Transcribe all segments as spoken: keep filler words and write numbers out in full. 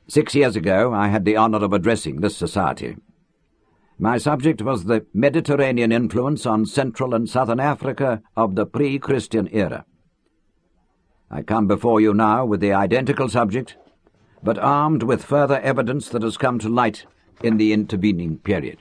Six years ago I had the honour of addressing this society. My subject was the Mediterranean influence on Central and Southern Africa of the pre-Christian era. I come before you now with the identical subject, but armed with further evidence that has come to light in the intervening period.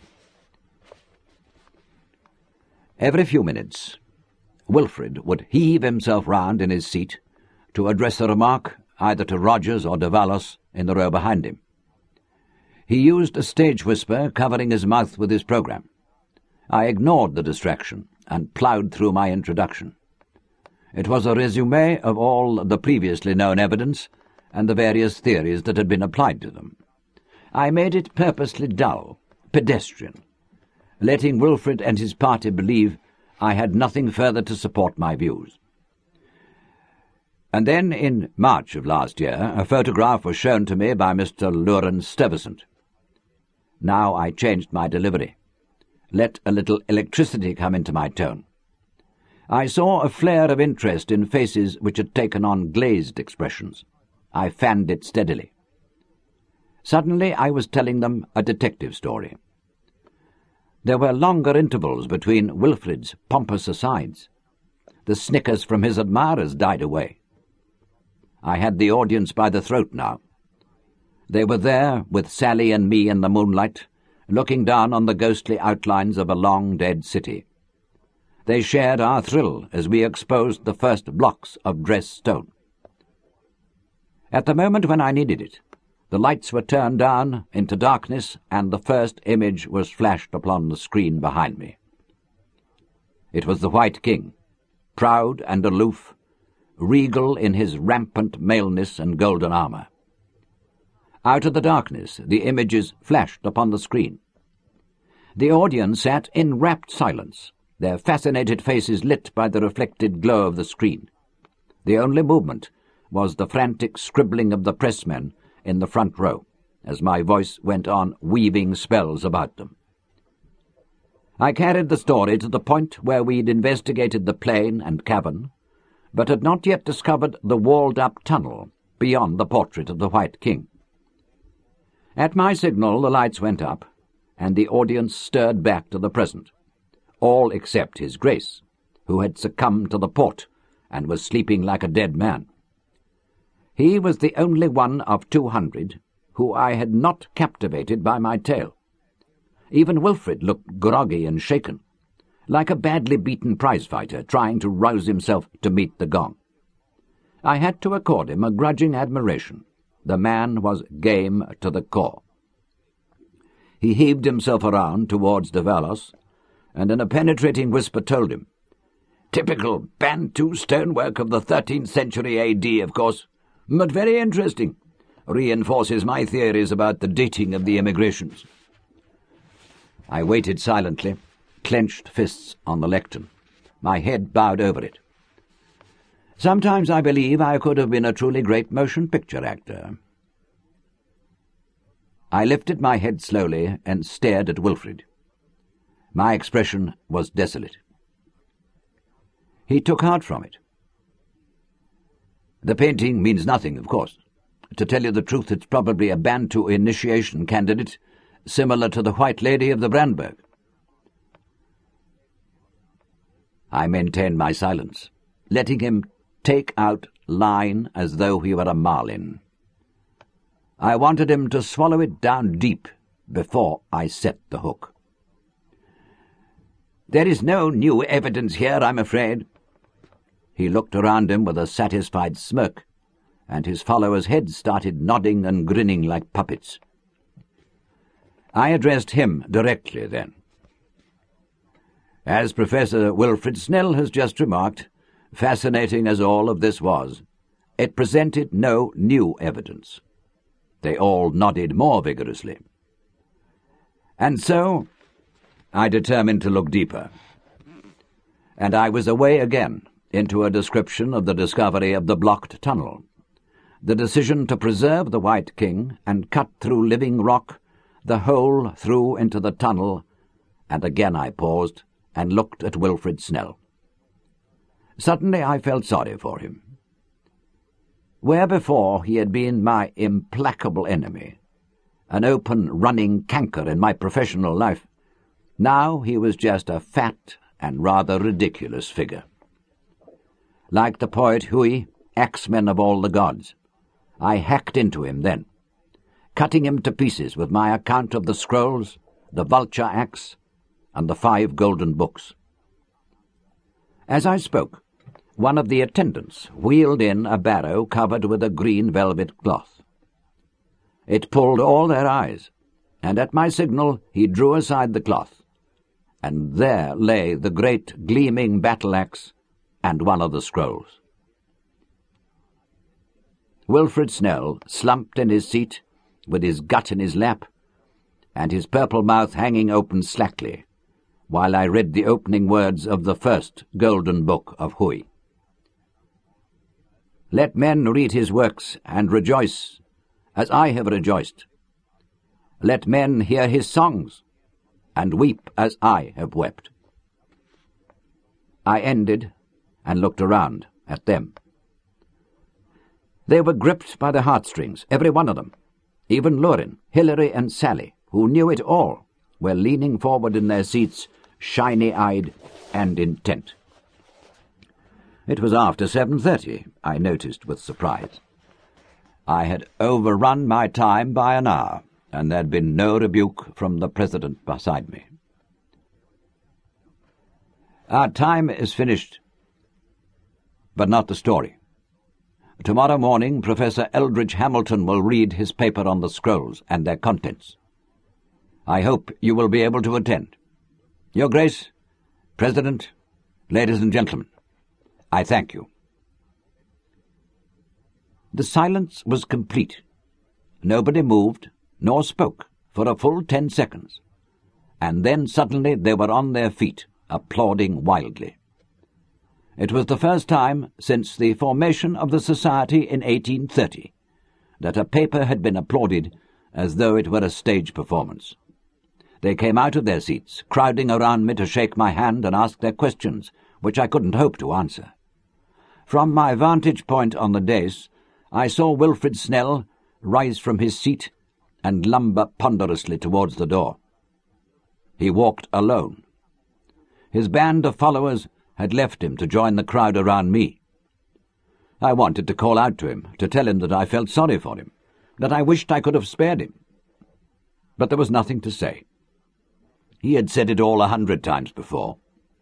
Every few minutes, Wilfrid would heave himself round in his seat to address a remark either to Rogers or de Vallos in the row behind him. He used a stage whisper, covering his mouth with his programme. I ignored the distraction and ploughed through my introduction. It was a résumé of all the previously known evidence and the various theories that had been applied to them. I made it purposely dull, pedestrian, letting Wilfrid and his party believe I had nothing further to support my views. And then, in March of last year, a photograph was shown to me by Mister Laurens Stuyvesant. Now I changed my delivery. Let a little electricity come into my tone. I saw a flare of interest in faces which had taken on glazed expressions. I fanned it steadily. Suddenly I was telling them a detective story. There were longer intervals between Wilfrid's pompous asides. The snickers from his admirers died away. I had the audience by the throat now. They were there with Sally and me in the moonlight, looking down on the ghostly outlines of a long-dead city. They shared our thrill as we exposed the first blocks of dressed stone. At the moment when I needed it, the lights were turned down into darkness, and the first image was flashed upon the screen behind me. It was the White King, proud and aloof, regal in his rampant maleness and golden armour. Out of the darkness the images flashed upon the screen. The audience sat in rapt silence, their fascinated faces lit by the reflected glow of the screen. The only movement was the frantic scribbling of the pressmen in the front row, as my voice went on weaving spells about them. I carried the story to the point where we'd investigated the plain and cavern, but had not yet discovered the walled-up tunnel beyond the portrait of the White King. At my signal the lights went up, and the audience stirred back to the present, all except His Grace, who had succumbed to the port and was sleeping like a dead man. He was the only one of two hundred who I had not captivated by my tale. Even Wilfrid looked groggy and shaken, like a badly beaten prize-fighter trying to rouse himself to meet the gong. I had to accord him a grudging admiration. The man was game to the core. He heaved himself around towards de Vallos, and in a penetrating whisper told him, "Typical Bantu stonework of the thirteenth century A D, of course, but very interesting. Reinforces my theories about the dating of the immigrations." I waited silently, clenched fists on the lectern, my head bowed over it. Sometimes I believe I could have been a truly great motion picture actor. I lifted my head slowly and stared at Wilfrid. My expression was desolate. He took heart from it. "The painting means nothing, of course. To tell you the truth, it's probably a Bantu initiation candidate, similar to the White Lady of the Brandberg." I maintained my silence, letting him take out line as though he were a marlin. I wanted him to swallow it down deep before I set the hook. "There is no new evidence here, I'm afraid." He looked around him with a satisfied smirk, and his followers' heads started nodding and grinning like puppets. I addressed him directly then. "As Professor Wilfrid Snell has just remarked, fascinating as all of this was, it presented no new evidence." They all nodded more vigorously. And so I determined to look deeper. And I was away again into a description of the discovery of the blocked tunnel, the decision to preserve the White King and cut through living rock, the hole through into the tunnel, and again I paused and looked at Wilfrid Snell. Suddenly I felt sorry for him. Where before he had been my implacable enemy, an open running canker in my professional life, now he was just a fat and rather ridiculous figure. Like the poet Hui, axeman of all the gods, I hacked into him then, cutting him to pieces with my account of the scrolls, the vulture axe, and the five golden books. As I spoke, one of the attendants wheeled in a barrow covered with a green velvet cloth. It pulled all their eyes, and at my signal he drew aside the cloth, and there lay the great gleaming battle-axe and one of the scrolls. Wilfrid Snell slumped in his seat, with his gut in his lap, and his purple mouth hanging open slackly, while I read the opening words of the first golden book of Hui. Let men read his works and rejoice, as I have rejoiced. Let men hear his songs, and weep as I have wept. I ended and looked around at them. They were gripped by the heartstrings, every one of them. Even Lurin, Hilary, and Sally, who knew it all, were leaning forward in their seats, shiny-eyed and intent. It was after seven thirty, I noticed with surprise. I had overrun my time by an hour, and there had been no rebuke from the President beside me. Our time is finished, but not the story. Tomorrow morning Professor Eldridge Hamilton will read his paper on the scrolls and their contents. I hope you will be able to attend. Your Grace, President, ladies and gentlemen, I thank you. The silence was complete. Nobody moved nor spoke for a full ten seconds, and then suddenly they were on their feet, applauding wildly. It was the first time since the formation of the Society in eighteen thirty that a paper had been applauded as though it were a stage performance. They came out of their seats, crowding around me to shake my hand and ask their questions, which I couldn't hope to answer. From my vantage point on the dais, I saw Wilfrid Snell rise from his seat and lumber ponderously towards the door. He walked alone. His band of followers had left him to join the crowd around me. I wanted to call out to him, to tell him that I felt sorry for him, that I wished I could have spared him. But there was nothing to say. He had said it all a hundred times before.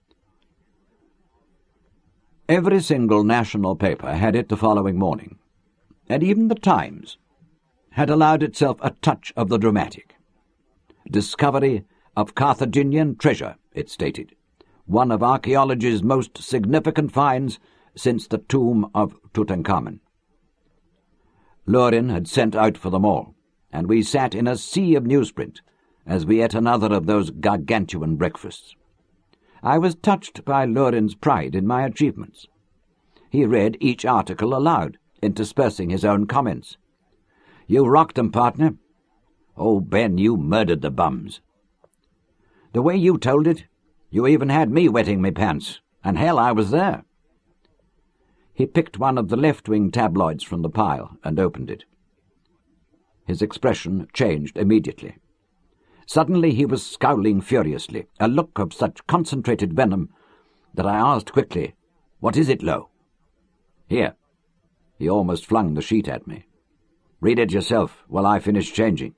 Every single national paper had it the following morning, and even the Times had allowed itself a touch of the dramatic. Discovery of Carthaginian treasure, it stated, one of archaeology's most significant finds since the tomb of Tutankhamun. Lurin had sent out for them all, and we sat in a sea of newsprint as we ate another of those gargantuan breakfasts. I was touched by Lurin's pride in my achievements. He read each article aloud, interspersing his own comments. "You rocked them, partner. Oh, Ben, you murdered the bums. The way you told it, you even had me wetting me pants, and hell, I was there." He picked one of the left-wing tabloids from the pile and opened it. His expression changed immediately. Suddenly he was scowling furiously, a look of such concentrated venom that I asked quickly, "What is it, Lowe?" "Here." He almost flung the sheet at me. "Read it yourself while I finish changing."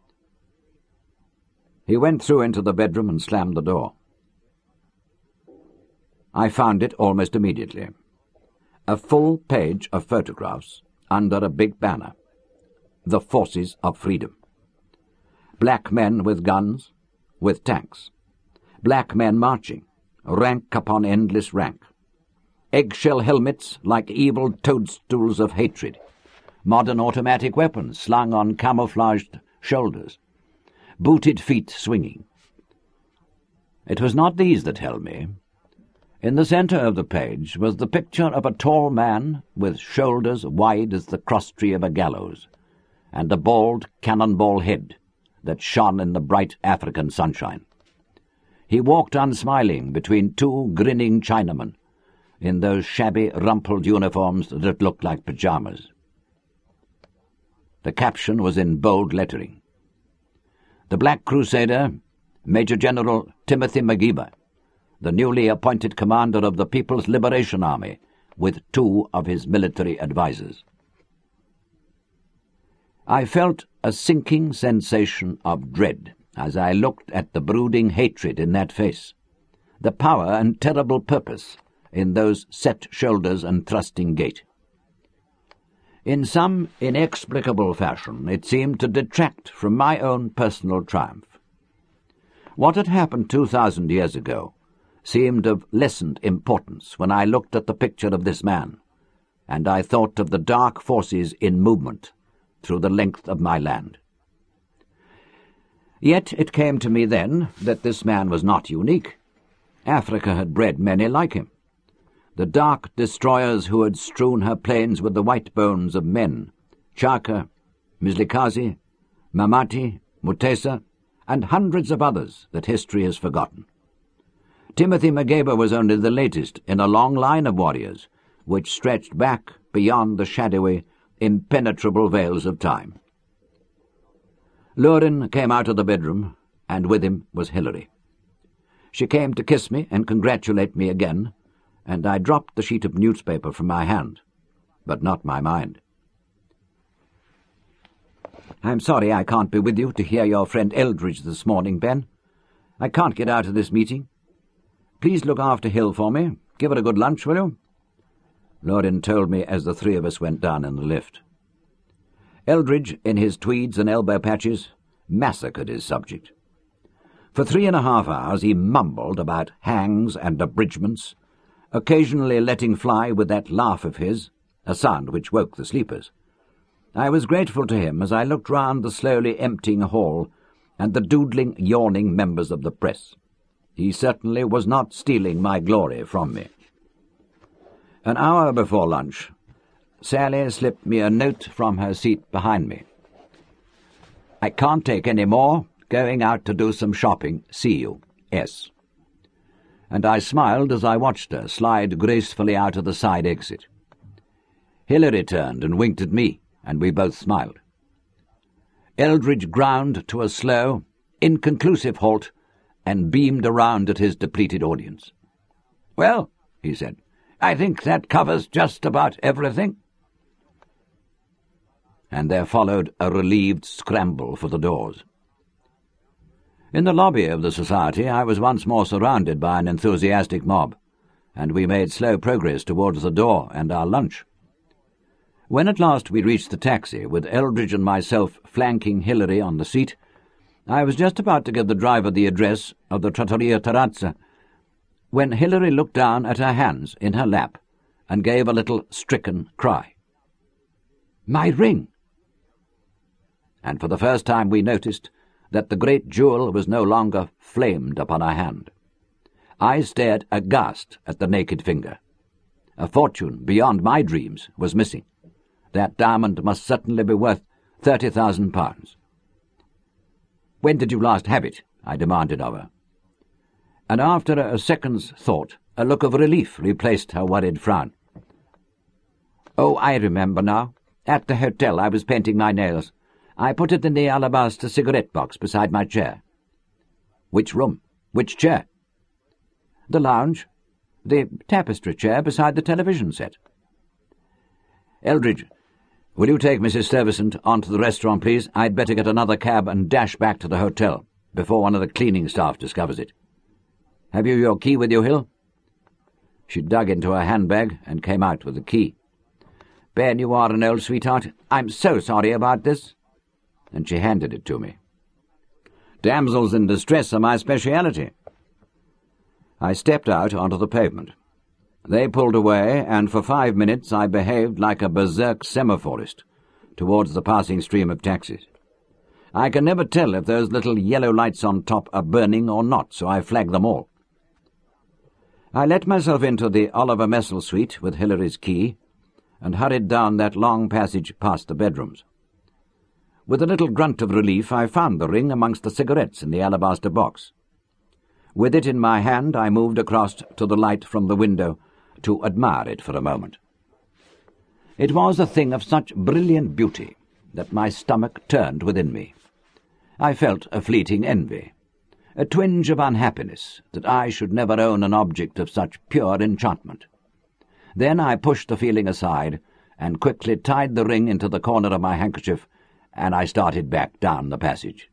He went through into the bedroom and slammed the door. I found it almost immediately. A full page of photographs under a big banner. The Forces of Freedom. Black men with guns, with tanks. Black men marching, rank upon endless rank. Eggshell helmets like evil toadstools of hatred. Modern automatic weapons slung on camouflaged shoulders. Booted feet swinging. It was not these that held me. In the centre of the page was the picture of a tall man with shoulders wide as the crosstree of a gallows, and a bald cannonball head that shone in the bright African sunshine. He walked unsmiling between two grinning Chinamen in those shabby, rumpled uniforms that looked like pyjamas. The caption was in bold lettering. The Black Crusader, Major General Timothy Mageba, the newly appointed commander of the People's Liberation Army, with two of his military advisers. I felt a sinking sensation of dread as I looked at the brooding hatred in that face, the power and terrible purpose in those set shoulders and thrusting gait. In some inexplicable fashion, it seemed to detract from my own personal triumph. What had happened two thousand years ago seemed of lessened importance when I looked at the picture of this man, and I thought of the dark forces in movement through the length of my land. Yet it came to me then that this man was not unique. Africa had bred many like him. The dark destroyers who had strewn her plains with the white bones of men, Chaka, Mzilikazi, Mamati, Mutesa, and hundreds of others that history has forgotten. Timothy Mageba was only the latest in a long line of warriors which stretched back beyond the shadowy, impenetrable veils of time. Lurin came out of the bedroom, and with him was Hilary. She came to kiss me and congratulate me again, and I dropped the sheet of newspaper from my hand, but not my mind. "I'm sorry I can't be with you to hear your friend Eldridge this morning, Ben. I can't get out of this meeting. Please look after Hill for me. Give her a good lunch, will you?" Lurin told me as the three of us went down in the lift. Eldridge, in his tweeds and elbow patches, massacred his subject. For three and a half hours he mumbled about hangs and abridgments, occasionally letting fly with that laugh of his, a sound which woke the sleepers. I was grateful to him as I looked round the slowly emptying hall and the doodling, yawning members of the press. He certainly was not stealing my glory from me. An hour before lunch, Sally slipped me a note from her seat behind me. "I can't take any more. Going out to do some shopping. See you. S." And I smiled as I watched her slide gracefully out of the side exit. Hilary turned and winked at me, and we both smiled. Eldridge ground to a slow, inconclusive halt and beamed around at his depleted audience. "Well," he said, "I think that covers just about everything." And there followed a relieved scramble for the doors. In the lobby of the Society I was once more surrounded by an enthusiastic mob, and we made slow progress towards the door and our lunch. When at last we reached the taxi, with Eldridge and myself flanking Hilary on the seat, I was just about to give the driver the address of the Trattoria Terrazza, when Hilary looked down at her hands in her lap and gave a little stricken cry. "My ring!" And for the first time we noticed that the great jewel was no longer flamed upon her hand. I stared aghast at the naked finger. A fortune beyond my dreams was missing. That diamond must certainly be worth thirty thousand pounds. "When did you last have it?" I demanded of her. And after a second's thought, a look of relief replaced her worried frown. "Oh, I remember now. At the hotel I was painting my nails. I put it in the alabaster cigarette box beside my chair." "Which room? Which chair?" "The lounge. The tapestry chair beside the television set." "Eldridge, will you take Missus Stuyvesant on to the restaurant, please? I'd better get another cab and dash back to the hotel before one of the cleaning staff discovers it. Have you your key with you, Hill?" She dug into her handbag and came out with the key. "Ben, you are an old sweetheart. I'm so sorry about this." And she handed it to me. "Damsels in distress are my speciality." I stepped out onto the pavement. They pulled away, and for five minutes I behaved like a berserk semaphorist towards the passing stream of taxis. I can never tell if those little yellow lights on top are burning or not, so I flag them all. I let myself into the Oliver Messel suite with Hilary's key and hurried down that long passage past the bedrooms. With a little grunt of relief I found the ring amongst the cigarettes in the alabaster box. With it in my hand I moved across to the light from the window to admire it for a moment. It was a thing of such brilliant beauty that my stomach turned within me. I felt a fleeting envy, a twinge of unhappiness that I should never own an object of such pure enchantment. Then I pushed the feeling aside and quickly tied the ring into the corner of my handkerchief, and I started back down the passage.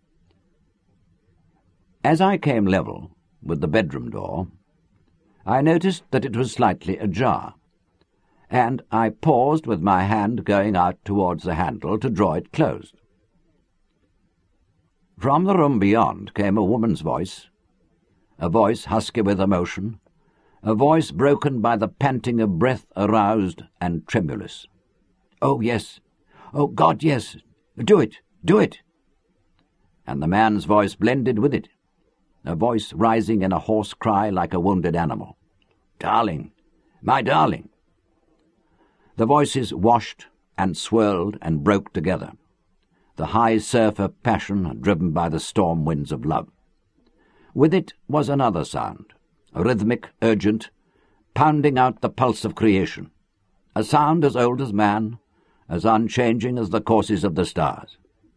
As I came level with the bedroom door, I noticed that it was slightly ajar, and I paused with my hand going out towards the handle to draw it closed. From the room beyond came a woman's voice, a voice husky with emotion, a voice broken by the panting of breath aroused and tremulous. "Oh, yes. Oh, God, yes. Do it. Do it." And the man's voice blended with it, a voice rising in a hoarse cry like a wounded animal. "Darling, my darling." The voices washed and swirled and broke together, the high surf of passion driven by the storm winds of love. With it was another sound, rhythmic, urgent, pounding out the pulse of creation, a sound as old as man, as unchanging as the courses of the stars.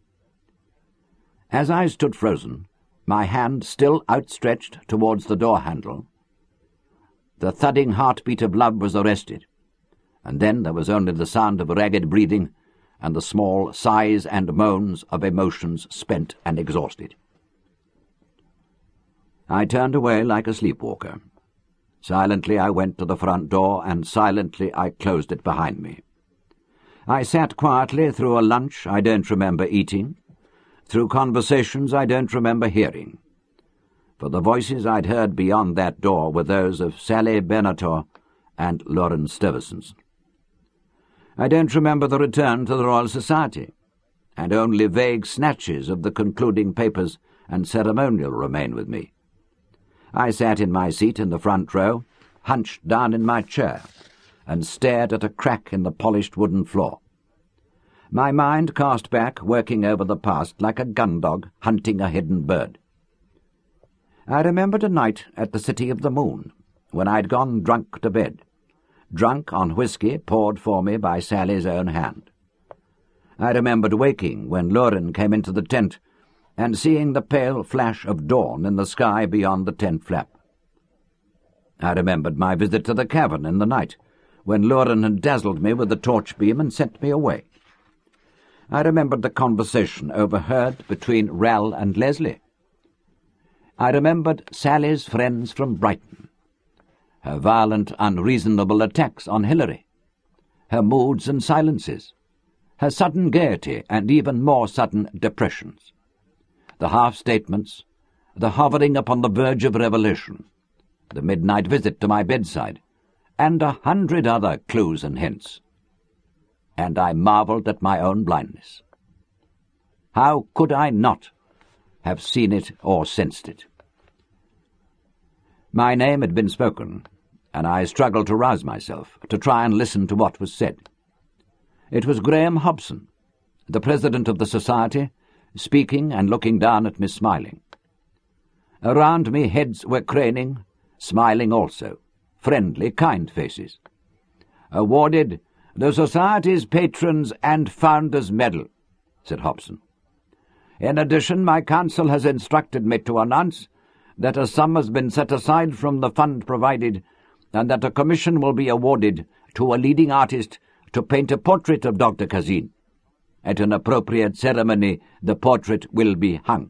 As I stood frozen, my hand still outstretched towards the door handle, the thudding heartbeat of love was arrested, and then there was only the sound of ragged breathing and the small sighs and moans of emotions spent and exhausted. I turned away like a sleepwalker. Silently I went to the front door, and silently I closed it behind me. I sat quietly through a lunch I don't remember eating, through conversations I don't remember hearing, for the voices I'd heard beyond that door were those of Sally Benator and Lauren Stevenson's. I don't remember the return to the Royal Society, and only vague snatches of the concluding papers and ceremonial remain with me. I sat in my seat in the front row, hunched down in my chair, and stared at a crack in the polished wooden floor. My mind cast back, working over the past like a gun dog hunting a hidden bird. I remembered a night at the City of the Moon, when I'd gone drunk to bed, drunk on whisky poured for me by Sally's own hand. I remembered waking when Lauren came into the tent and seeing the pale flash of dawn in the sky beyond the tent flap. I remembered my visit to the cavern in the night, when Lauren had dazzled me with the torch beam and sent me away. I remembered the conversation overheard between Ral and Leslie. I remembered Sally's friends from Brighton, her violent, unreasonable attacks on Hilary, her moods and silences, her sudden gaiety and even more sudden depressions, the half-statements, the hovering upon the verge of revelation, the midnight visit to my bedside, and a hundred other clues and hints. And I marvelled at my own blindness. How could I not have seen it or sensed it? My name had been spoken, and I struggled to rouse myself, to try and listen to what was said. It was Graham Hobson, the president of the society, speaking and looking down at me smiling. Around me heads were craning, smiling also, friendly, kind faces. "Awarded the Society's Patrons and Founders Medal," said Hobson. "In addition, my council has instructed me to announce that a sum has been set aside from the fund provided, and that a commission will be awarded to a leading artist to paint a portrait of Doctor Kazin. At an appropriate ceremony, the portrait will be hung."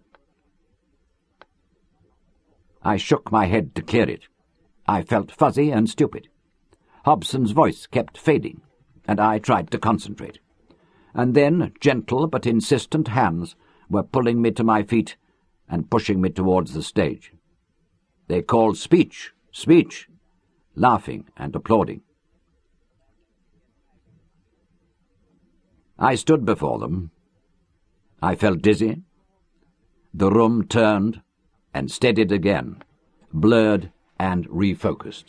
I shook my head to clear it. I felt fuzzy and stupid. Hobson's voice kept fading, and I tried to concentrate. And then gentle but insistent hands were pulling me to my feet and pushing me towards the stage. They called speech, speech, laughing and applauding. I stood before them. I felt dizzy. The room turned and steadied again, blurred and refocused.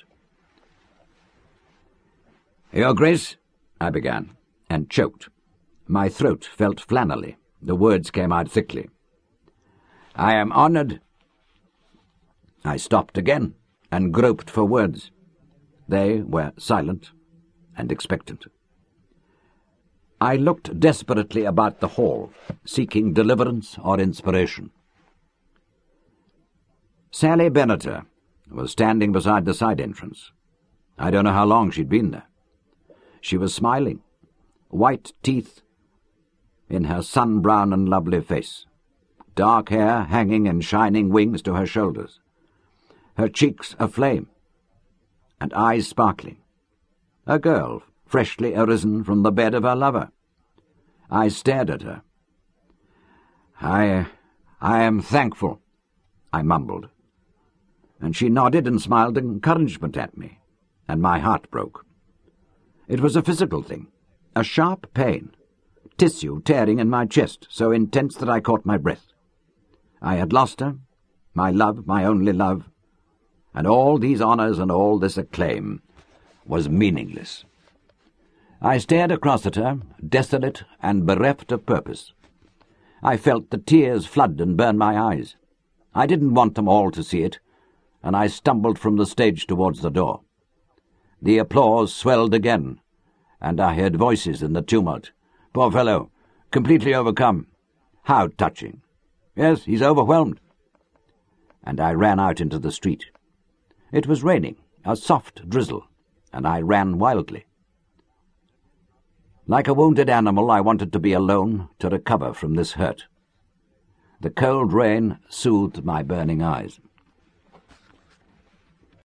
"Your Grace," I began, and choked. My throat felt flannelly. The words came out thickly. "I am honoured—" I stopped again and groped for words. They were silent and expectant. I looked desperately about the hall, seeking deliverance or inspiration. Sally Benneter was standing beside the side entrance. I don't know how long she'd been there. She was smiling, white teeth in her sun-brown and lovely face, dark hair hanging in shining wings to her shoulders, her cheeks aflame, and eyes sparkling. A girl, freshly arisen from the bed of her lover. I stared at her. I... I am thankful, I mumbled, and she nodded and smiled encouragement at me, and my heart broke. It was a physical thing, a sharp pain, tissue tearing in my chest, so intense that I caught my breath. I had lost her, my love, my only love, and all these honours and all this acclaim was meaningless. I stared across at her, desolate and bereft of purpose. I felt the tears flood and burn my eyes. I didn't want them all to see it, and I stumbled from the stage towards the door. The applause swelled again, and I heard voices in the tumult. Poor fellow, completely overcome. How touching. Yes, he's overwhelmed. And I ran out into the street. It was raining, a soft drizzle, and I ran wildly. Like a wounded animal, I wanted to be alone to recover from this hurt. The cold rain soothed my burning eyes.